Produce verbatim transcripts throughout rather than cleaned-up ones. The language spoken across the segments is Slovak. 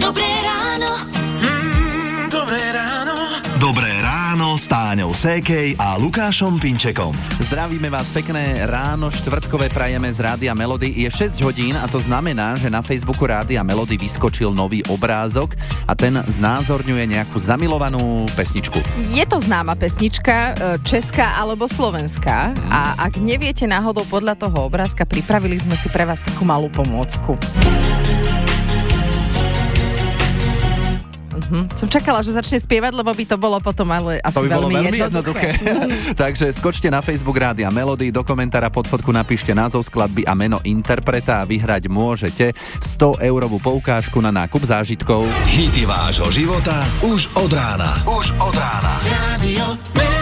Dobré ráno. Mm, dobré ráno. Dobré ráno s Táňou Sékej a Lukášom Pinčekom. Zdravíme vás, pekné ráno, štvrtkové prajeme z Rádia Melody. Je šesť hodín a to znamená, že na Facebooku Rádia Melody vyskočil nový obrázok a ten znázorňuje nejakú zamilovanú pesničku. Je to známa pesnička, česká alebo slovenská, hmm. a ak neviete náhodou podľa toho obrázka, pripravili sme si pre vás takú malú pomôcku. Uh-huh. Som čakala, že začne spievať, lebo by to bolo potom ale asi to by veľmi, bolo veľmi jednoduché. jednoduché. Takže skočte na Facebook Rádia Melody, do komentára pod fotku napíšte názov skladby a meno interpreta a vyhrať môžete sto eurovú poukážku na nákup zážitkov. Hity vášho života už od rána. Už od rána. Radio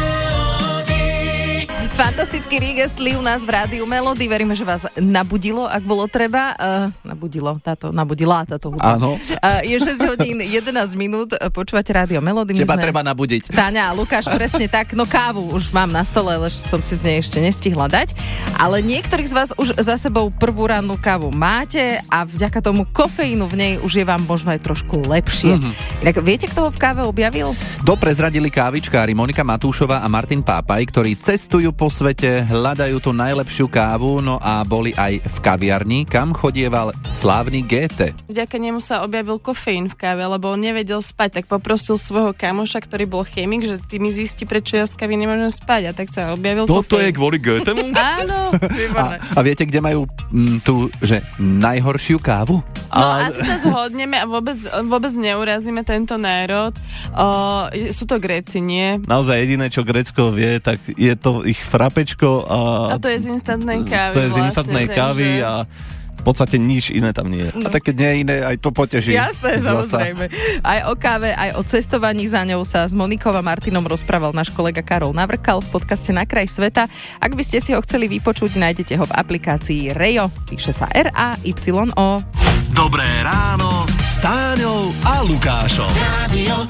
Fantastický Riggest Lee u nás v Rádiu Melody. Veríme, že vás nabudilo, ak bolo treba. Uh, nabudilo, táto, nabudila táto hudba. Áno. Uh, je šesť hodín jedenásť minút, počúvate Rádio Melody. Teba sme... treba nabudiť. Táňa a Lukáš, presne tak. No kávu už mám na stole, ale som si z nej ešte nestihla dať. Ale niektorých z vás už za sebou prvú rannú kávu máte a vďaka tomu kofeínu v nej už je vám možno aj trošku lepšie. Mm-hmm. Inak viete, kto ho v káve objavil? To prezradili kávičkári Monika Matúšová a Martin Pápaj, ktorí cestujú po svete, hľadajú tú najlepšiu kávu, no a boli aj v kaviarni, kam chodieval slávny gé té. Vďaka nemu sa objavil kofeín v káve, lebo on nevedel spať, tak poprosil svojho kamoša, ktorý bol chemik, že ty mi zistí, prečo ja z kávy nemôžem spať, a tak sa objavil Toto kofeín. je kvôli Goethemu? Áno. A, a viete, kde majú m, tú, že najhoršiu kávu? No A... asi sa zhodneme a vôbec, vôbec neurazíme tento národ. O, sú to Gréci, nie? Naozaj jediné, čo Grécko vie, tak je to ich frapečko a... A to je z instantnej kávy. To je z vlastne, instantnej takže... kávy a v podstate nič iné tam nie je. A tak keď nie je iné, aj to poteší. Jasné, samozrejme. Aj o káve, aj o cestovaní za ňou sa s Monikou a Martinom rozprával náš kolega Karol Navrkal v podcaste Na kraj sveta. Ak by ste si ho chceli vypočuť, nájdete ho v aplikácii Rejo. Píše sa er á ypsilon ó. Dobré ráno s Táňou a Lukášom. Radio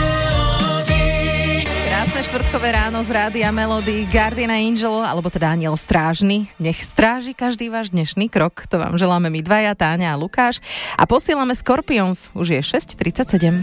Krásne štvrtkové ráno z Rádia Melody. Guardian Angel, alebo teda Aniel Strážny. Nech stráži každý váš dnešný krok. To vám želáme my dvaja, Táňa a Lukáš. A posielame Scorpions. Už je šesť tridsaťsedem.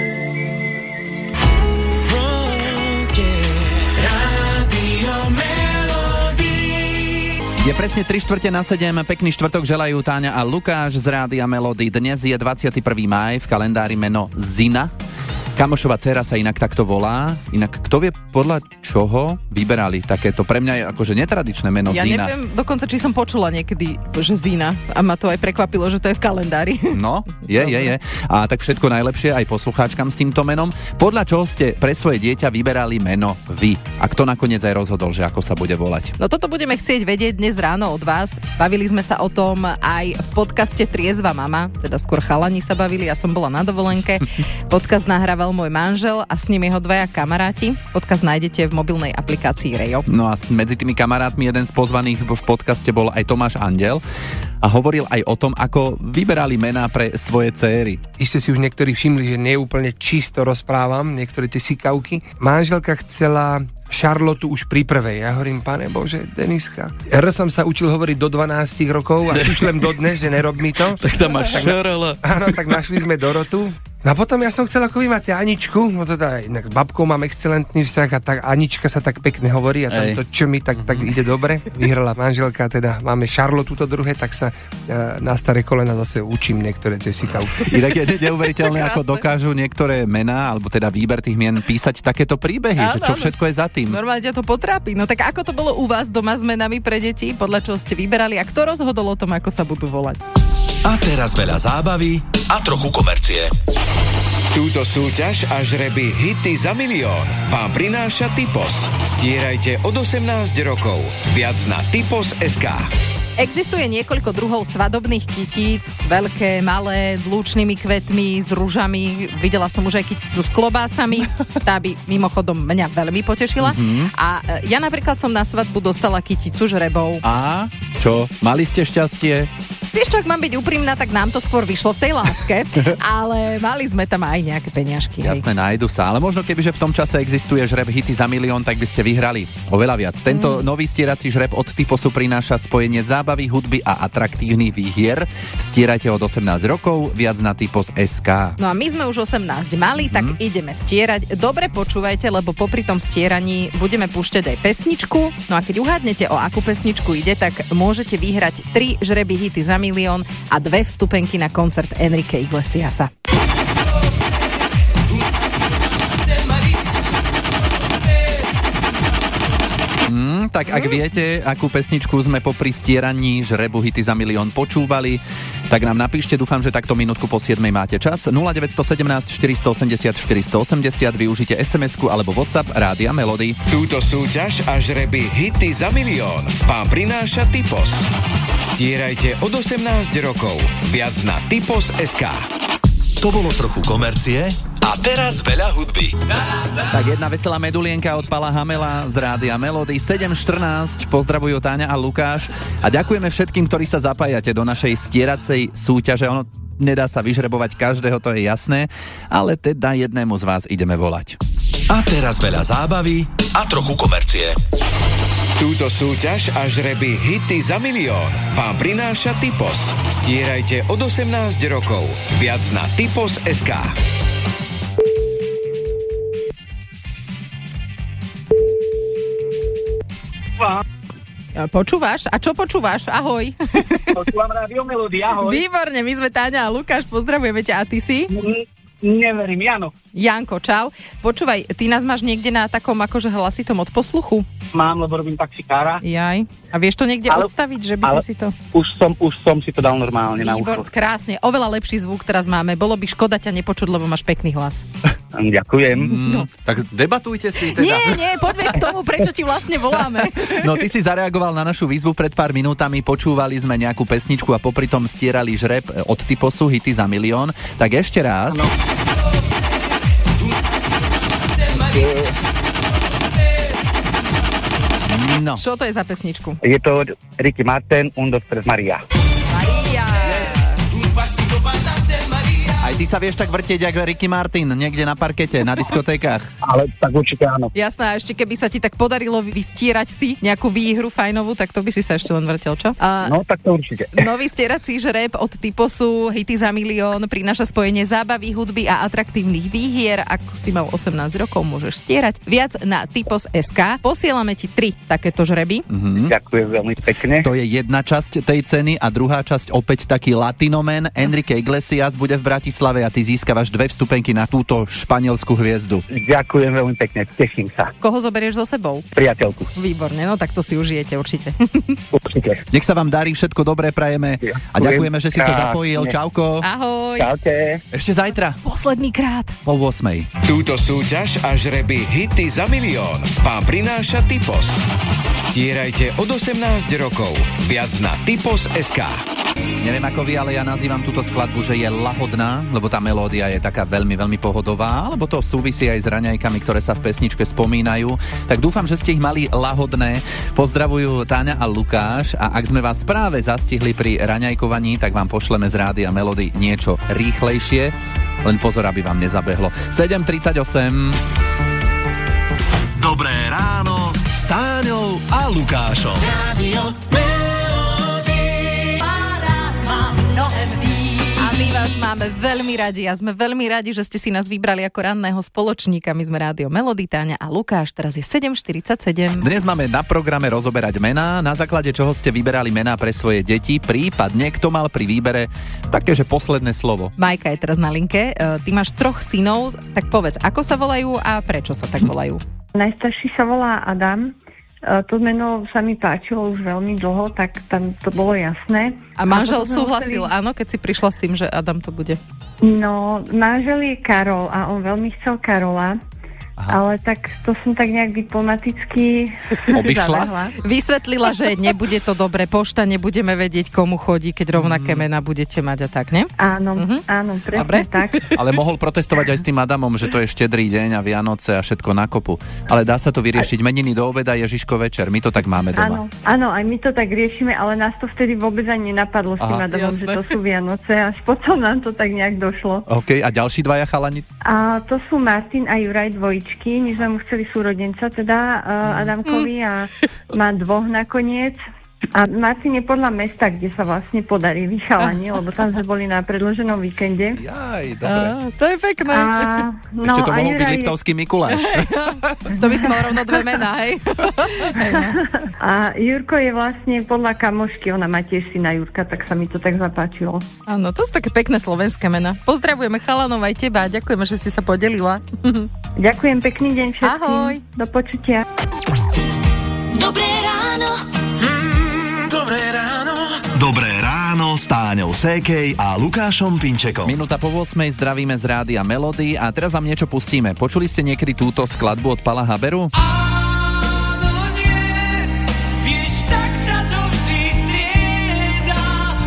Je presne tri štvrte na sedem, pekný štvrtok želajú Táňa a Lukáš z Rádia Melody. Dnes je dvadsiateho prvého mája, v kalendári meno Zina. Kamošova dcéra sa inak takto volá. Inak kto vie, podľa čoho vyberali takéto? Pre mňa je akože netradičné meno ja Zina. Ja neviem dokonca, či som počula niekedy, že Zina. A ma to aj prekvapilo, že to je v kalendári. No, je, je, je. A tak všetko najlepšie aj poslucháčkam s týmto menom. Podľa čoho ste pre svoje dieťa vyberali meno vy? A kto nakoniec aj rozhodol, že ako sa bude volať? No toto budeme chcieť vedieť dnes ráno od vás. Bavili sme sa o tom aj v podcaste Triezva mama, teda skôr chalani sa bavili, ja som bola na dovolenke. Podcast nahrával môj manžel a s ním jeho dvaja kamaráti. Podcast nájdete v mobilnej aplikácii Rejo. No a medzi tými kamarátmi jeden z pozvaných v podcaste bol aj Tomáš Andel a hovoril aj o tom, ako vyberali mená pre svoje céry. Iste si už niektorí všimli, že neúplne čisto rozprávam, niektoré tie sikavky. Manželka chcela Charlotu už pri prvej. Ja hovorím, pane Bože, Deniska. R som sa učil hovoriť do dvanásť rokov a šušlem dodnes, že nerob mi to. Tak tam máš Charlotte. Áno, tak našli sme Dorotu. No a potom ja som chcel, ako vy máte Aničku, no teda inak s babkou mám excelentný vzťah a tak Anička sa tak pekne hovorí a tam to čo mi tak, tak ide dobre. Vyhrala manželka, teda máme Charlotte to druhé, tak sa e, na staré kolena zase učím niektoré cesikavky. Inak je neuveriteľné, ako dokážu niektoré mená, alebo teda výber tých mien písať takéto príbehy, áno, že čo áno. Všetko je za tým. Normálne ťa to potrápi. No tak ako to bolo u vás doma s menami pre deti? Podľa čoho ste vyberali a kto rozhodol o tom, ako sa budú volať? A teraz veľa zábavy a trochu komercie. Túto súťaž a žreby Hity za milión vám prináša Typos. Stierajte od osemnásť rokov. Viac na typos bodka es ká. Existuje niekoľko druhov svadobných kytíc, veľké, malé, s lúčnými kvetmi, s ružami. Videla som už aj kyticu s klobásami. Tá by mimochodom mňa veľmi potešila. Mm-hmm. A ja napríklad som na svadbu dostala kyticu žrebov. A čo? Mali ste šťastie? Vieš čo, ak mám byť úprimná, tak nám to skôr vyšlo v tej láske, ale mali sme tam aj nejaké peniažky. Jasné, nájdu sa, ale možno kebyže v tom čase existuje žreb Hity za milión, tak by ste vyhrali oveľa viac. Tento mm. nový stierací žreb od Typosu prináša spojenie zábavy, hudby a atraktívnych výhier. Stierajte od osemnásť rokov, viac na typos bodka es ká. No a my sme už osemnásť mali, tak mm. ideme stierať. Dobre počúvajte, lebo popri tom stieraní budeme púšťať aj pesničku. No a keď uhádnete, o akú pesničku ide, tak môžete vyhrať tri žreby Hity za milión a dve vstupenky na koncert Enrique Iglesiasa. Mm, tak ak viete, akú pesničku sme popri stieraní žrebu Hity za milión počúvali, tak nám napíšte, dúfam, že takto minútku po siedmej máte čas. nula deväť jedna sedem štyri osem osem štyri osem osem, využite es em esku alebo WhatsApp Rádia Melody. Túto súťaž a žreby Hity za milión vám prináša Typos. Stierajte od osemnásť rokov. Viac na typos bodka es ká. To bolo trochu komercie a teraz veľa hudby. Tak jedna veselá medulienka od Pala Hamela z Rádia Melody. sedem štrnásť, pozdravujú Táňa a Lukáš a ďakujeme všetkým, ktorí sa zapájate do našej stieracej súťaže. Ono nedá sa vyžrebovať každého, to je jasné, ale teda jednému z vás ideme volať. A teraz veľa zábavy a trochu komercie. Túto súťaž a žreby Hity za milión vám prináša Typos. Stierajte od osemnásť rokov. Viac na typos bodka es ká. Počúvaš? A čo počúvaš? Ahoj. Počúvam Rádio Melody, ahoj. Výborne, my sme Táňa a Lukáš, pozdravujeme ťa. A ty si? Neverím, Jano. Janko, čau. Počúvaj, ty nás máš niekde na takom akože hlasitom odposluchu? Mám, lebo robím taxikára. Jaj. A vieš to niekde ale, odstaviť, že by ale si si to... Už som, už som si to dal normálne na ucho. Krásne, oveľa lepší zvuk teraz máme. Bolo by škoda ťa nepočuť, lebo máš pekný hlas. Ďakujem. No. Tak debatujte si teda. Nie, nie, poďme k tomu, prečo ti vlastne voláme. No ty si zareagoval na našu výzvu pred pár minútami, počúvali sme nejakú pesničku a popri tom stierali žreb od Typosu Hity za milión. Tak ešte raz. No. No. Čo to je za pesničku? Je to Ricky Martin, Un, dos, tres, Maria. Maria. Aj ty sa vieš tak vrtieť, ako Ricky Martin, niekde na parkete, na diskotékach. Ale tak určite áno. Jasné, a ešte keby sa ti tak podarilo vystierať si nejakú výhru fajnovú, tak to by si sa ešte len vrtel, čo? A no, tak to určite. Nový stierací žreb od Typosu Hity za milión prináša spojenie zábavy, hudby a atraktívnych výhier. Ak si mal osemnásť rokov, môžeš stierať. Viac na typos bodka es ká. Posielame ti tri takéto žreby. Mm-hmm. Ďakujem veľmi pekne. To je jedna časť tej ceny a druhá časť opäť taký latinomen. Enrique Iglesias bude v Bratislave a ty získavaš dve vstupenky na túto španielskú hviezdu. Ďakujem veľmi pekne, teším sa. Koho zoberieš so sebou? Priateľku. Výborne, no tak to si užijete určite. Určite. Nech sa vám darí, všetko dobré prajeme a ďakujeme, že si sa zapojil. Čauko. Ahoj. Čaute. Ešte zajtra. Posledný krát. Po ôsmej. Túto súťaž a žreby Hity za milión vám prináša Typos. Stierajte od osemnásť rokov. Viac na typos bodka es ká. Neviem ako vy, ale ja nazývam túto skladbu, že je lahodná, lebo tá melódia je taká veľmi, veľmi pohodová, alebo to súvisí aj s raňajkami, ktoré sa v pesničke spomínajú. Tak dúfam, že ste ich mali lahodné. Pozdravujú Táňa a Lukáš a ak sme vás práve zastihli pri raňajkovaní, tak vám pošleme z Rádia Melody niečo rýchlejšie. Len pozor, aby vám nezabehlo. sedem tridsaťosem. Dobré ráno s Táňou a Lukášom. Rádio A my vás máme veľmi radi a sme veľmi radi, že ste si nás vybrali ako ranného spoločníka. My sme Rádio Melody, Táňa a Lukáš. Teraz je sedem štyridsaťsedem. Dnes máme na programe rozoberať mená, na základe čoho ste vyberali mená pre svoje deti, prípadne kto mal pri výbere takéže posledné slovo. Majka je teraz na linke. Ty máš troch synov, tak povedz, ako sa volajú a prečo sa tak volajú? Najstarší sa volá Adam. To meno sa mi páčilo už veľmi dlho, tak tam to bolo jasné. A manžel a súhlasil, museli... áno, keď si prišla s tým, že Adam to bude? No, manžel je Karol a on veľmi chcel Karola. ale tak to som tak nejak diplomaticky obišla. Vysvetlila, že nebude to dobre, pošta, nebudeme vedieť, komu chodí, keď rovnaké mená budete mať a tak, ne? Áno, Mhm. áno, presne Dobre. tak. Ale mohol protestovať aj s tým Adamom, že to je štedrý deň a Vianoce a všetko na kopu. Ale dá sa to vyriešiť, meniny do obeda, Ježiško večer. My to tak máme Áno, doma. áno, aj my to tak riešime, ale nás to vtedy vôbec ani nenapadlo s tým Aha. Adamom, že Jasné. to sú Vianoce, až potom nám to tak nejak došlo. OK, a ďalší dvaja chalani? A to sú Martin a Juraj dvojičky. My sme mu chceli súrodenca, teda uh, Adamkovi, a má dvoch nakoniec. A Martin je podľa mesta, kde sa vlastne podarili chalani, lebo tam sme boli na predĺženom víkende. Jaj, dobre. Á, to je pekné. A, no, Ešte to a mohol byť Juraj- Liptovský Mikuláš. To by si mal rovno dve mená, hej? A Jurko je vlastne podľa kamošky, ona má tiež syna Jurka, tak sa mi to tak zapáčilo. Áno, to sú také pekné slovenské mená. Pozdravujeme chalanov aj teba, ďakujeme, že si sa podelila. Ďakujem, pekný deň všetkým. Ahoj. Do počutia. Dobré ráno. Mm, dobré ráno. Dobré ráno s Táňou Sékej a Lukášom Pinčekom. Minúta po ôsmej zdravíme z Rádia Melody a teraz vám niečo pustíme. Počuli ste niekedy túto skladbu od Pala Haberu? Áno, nie, vieš, tak sa to vždy strieda.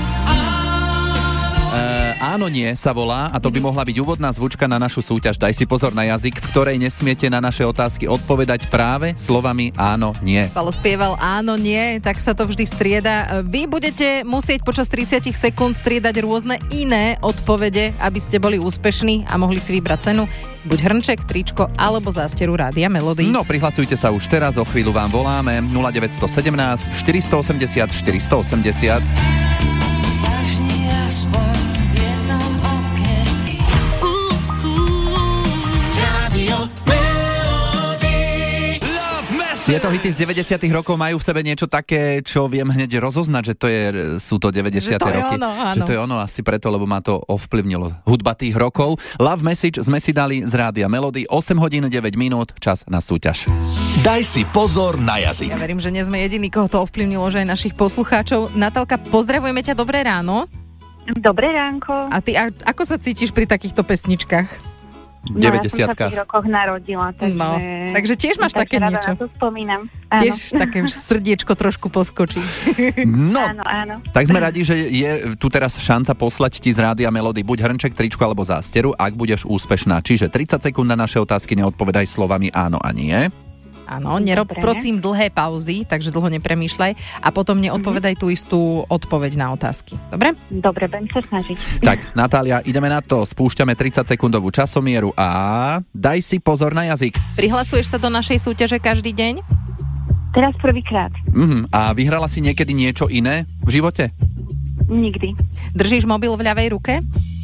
Áno, E, áno, nie sa volá a to by mohla byť úvodná zvučka na našu súťaž. Daj si pozor na jazyk, v ktorej nesmiete na naše otázky odpovedať práve slovami áno, nie. Palo spieval áno, nie, tak sa to vždy strieda. Vy budete musieť počas tridsať sekúnd striedať rôzne iné odpovede, aby ste boli úspešní a mohli si vybrať cenu. Buď hrnček, tričko alebo zásteru Rádia Melody. No, prihlasujte sa už teraz, o chvíľu vám voláme nula deväť jedna sedem, štyri osem nula, štyri osem nula. zažni aspoň v jednom oke. Uh, uh, Rádio Melody. Love Message. Tieto hity z deväťdesiatych rokov majú v sebe niečo také, čo viem hneď rozoznať, že to je, sú to deväťdesiate Že to je roky. ono, áno. Že to je ono asi preto, lebo ma to ovplyvnilo hudba tých rokov. Love Message sme si dali z Rádia Melody, osem hodín deväť minút, čas na súťaž. Daj si pozor na jazyk. Ja verím, že nie sme jediní, koho to ovplyvnilo, že aj našich poslucháčov. Natálka, pozdravujeme ťa, dobré ráno. Dobré ránko. A ty, a, ako sa cítiš pri takýchto pesničkách? deväťdesiatkách. rokoch narodila, No, takže tiež máš také niečo. to spomínam. Tiež také srdiečko trošku poskočí. No, áno. tak sme radi, že je tu teraz šanca poslať ti z Rádia Melody buď hrnček, tričko alebo zásteru, ak budeš úspešná. Čiže tridsať sekúnd na naše otázky, neodpovedaj slovami áno a nie. Áno, nerob Dobre. prosím dlhé pauzy, takže dlho nepremýšľaj a potom neodpovedaj tú istú odpoveď na otázky. Dobre? Dobre, budem sa snažiť. Tak, Natália, ideme na to. Spúšťame tridsaťsekundovú časomieru a daj si pozor na jazyk. Prihlasuješ sa do našej súťaže každý deň? Teraz prvýkrát. Mhm. A vyhrala si niekedy niečo iné v živote? Nikdy. Držíš mobil v ľavej ruke?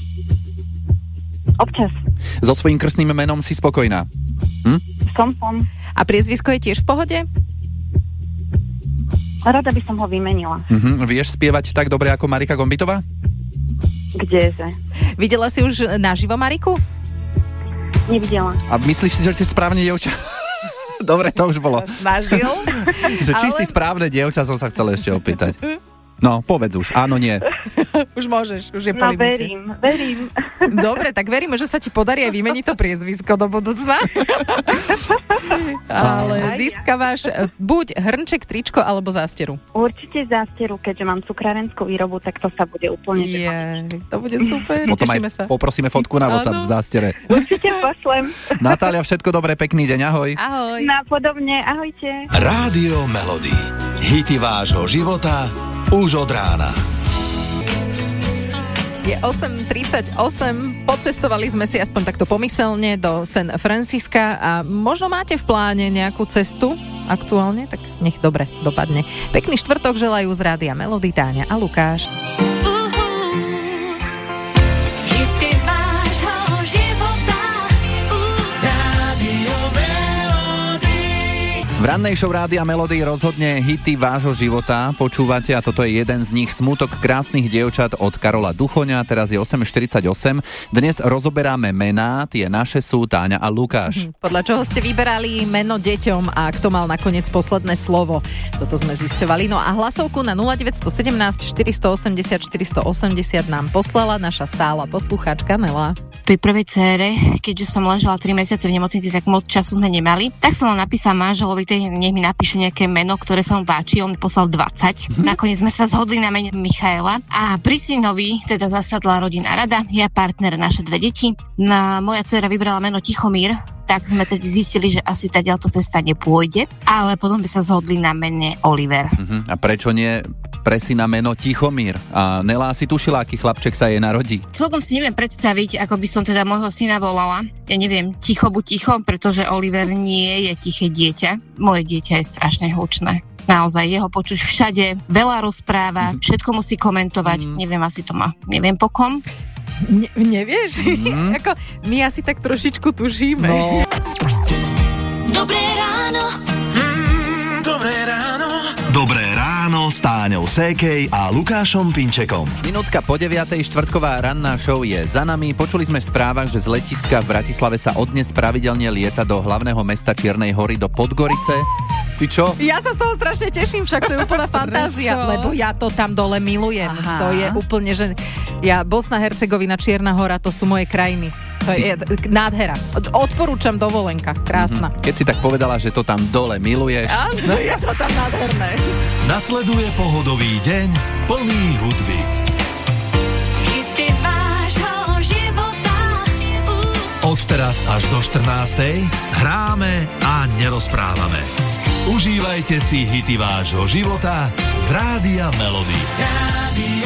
Občas. So svojím krstným menom si spokojná? Hm? Som som. A priezvisko je tiež v pohode? Rada by som ho vymenila. Mhm. Vieš spievať tak dobre ako Marika Gombitová? Kdeže? Videla si už naživo Mariku? Nevidela. A myslíš si, že si správne dievča? Dobre, to už bolo. Snažil. Že či Ale- si správne dievča, som sa chcel ešte opýtať. No, povedz už. Áno, nie. Už môžeš, už je po No limite. verím, verím. Dobre, tak veríme, že sa ti podarí aj vymeniť to priezvisko do budúcna. Ale získavaš buď hrnček, tričko alebo zásteru. Určite zásteru, keďže mám cukrárenskú výrobu, tak to sa bude úplne... Je, to bude super, Potom tešíme aj sa. poprosíme fotku na WhatsApp Áno. v zástere. Určite pošlem. Natália, všetko dobré, pekný deň, ahoj. Ahoj. Napodobne, ahojte. Rádio Melody. Hity vášho života už od rána. Je osem tridsaťosem, pocestovali sme si aspoň takto pomyselne do San Francisca a možno máte v pláne nejakú cestu aktuálne, tak nech dobre dopadne. Pekný štvrtok želajú z Rádia Melody Táňa a Lukáš. Hity vášho života. Uh, Rádio Melody. V rannej show Rádia Melody rozhodne hity vášho života. Počúvate a toto je jeden z nich. Smutok krásnych dievčat od Karola Duchoňa. Teraz je osem štyridsaťosem. Dnes rozoberáme mená. Tie naše sú Táňa a Lukáš. Podľa čoho ste vyberali meno deťom a kto mal nakoniec posledné slovo? Toto sme zisťovali. No a hlasovku na nula deväť jedna sedem štyri osem nula štyri osem nula nám poslala naša stála poslucháčka Nela. Pri prvej dcére, keďže som ležala tri mesiace v nemocnici, tak moc času sme nemali, tak som len napísala manželovi, nech mi napíše nejaké meno, ktoré sa mu páči, on mi poslal dvadsať. Nakoniec sme sa zhodli na mene Michaela a pri synovi teda zasadla rodinná rada, ja partner, naše dve deti. Na, moja dcera vybrala meno Tichomír, tak sme tedy zistili, že asi tá ďalto cesta nepôjde, ale potom by sa zhodli na mene Oliver. Uh-huh. A prečo nie pre syna meno Tichomír? A Nela si tušila, aký chlapček sa jej narodí. Celkom si neviem predstaviť, ako by som teda môjho syna volala. Ja neviem, ticho buď ticho, pretože Oliver nie je tiché dieťa. Moje dieťa je strašne hlučné. Naozaj, jeho počuť všade, veľa rozpráva, mm. všetko musí komentovať, mm. neviem, asi to má, neviem po kom. Ne, nevieš? Mm. Ako, my asi tak trošičku tušíme. No. Dobré ráno. Mm, dobré ráno. Dobré ráno s Táňou Sékej a Lukášom Pinčekom. Minútka po deviatej, štvrtková ranná show je za nami. Počuli sme v správach, že z letiska v Bratislave sa odnes pravidelne lieta do hlavného mesta Čiernej Hory, do Podgorice. Ty čo? Ja sa z toho strašne teším, však to je úplná fantázia, lebo ja to tam dole milujem. Aha. To je úplne, že ja, Bosna, Hercegovina, Čierna Hora, to sú moje krajiny. To je nádhera. Odporúčam dovolenka. Krásna. Mm-hmm. Keď si tak povedala, že to tam dole miluješ. Áno, je to tam nádherné. Nasleduje pohodový deň plný hudby. Hity vášho života. Uh. Od teraz až do štrnástej hráme a nerozprávame. Užívajte si hity vášho života z Rádia Melody. Rádio